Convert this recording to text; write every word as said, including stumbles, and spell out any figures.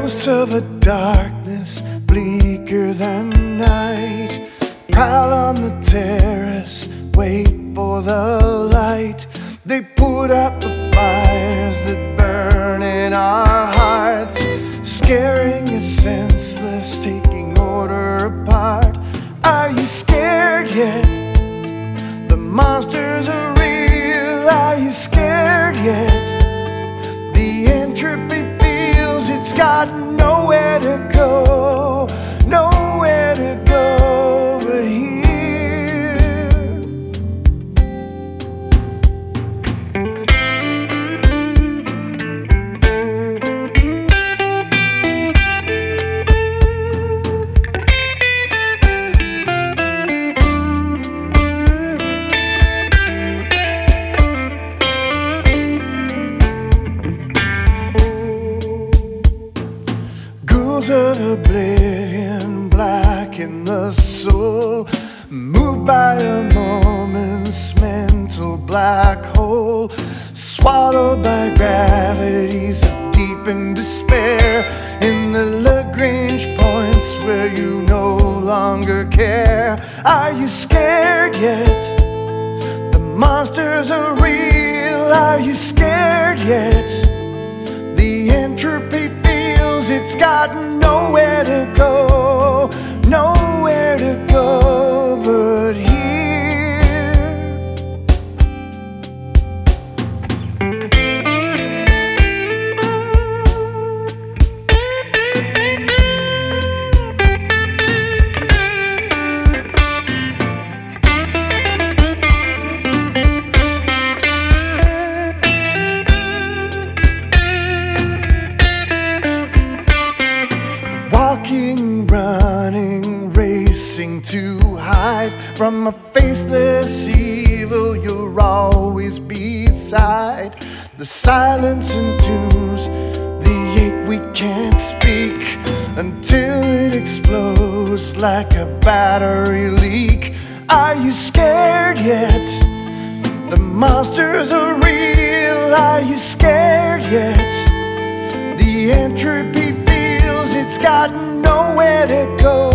Ghosts of a darkness bleaker than night prowl on the terrace, wait for the light. They put out the fires that burn in our hearts, scaring us senseless, taking order apart. Are you scared yet? The monsters are real. Are you scared yet? The entropy feels it's got nowhere to go, nowhere to go but here. Ghouls of oblivion blacken the soul, moved by a moment's mental black hole, swallowed by gravities of deep in despair. In the Lagrange points where you no longer care. Are you scared yet? The monsters are real. Are you scared yet? The entropy feels it's got nowhere to go, nowhere to go but here. Walking, running, racing to hide from a faceless evil you'll always be beside. The silence entombs the ache we can't speak until it explodes like a battery leak. Are you scared yet? The monsters are real. Are you scared yet? The entropy it's got nowhere to go,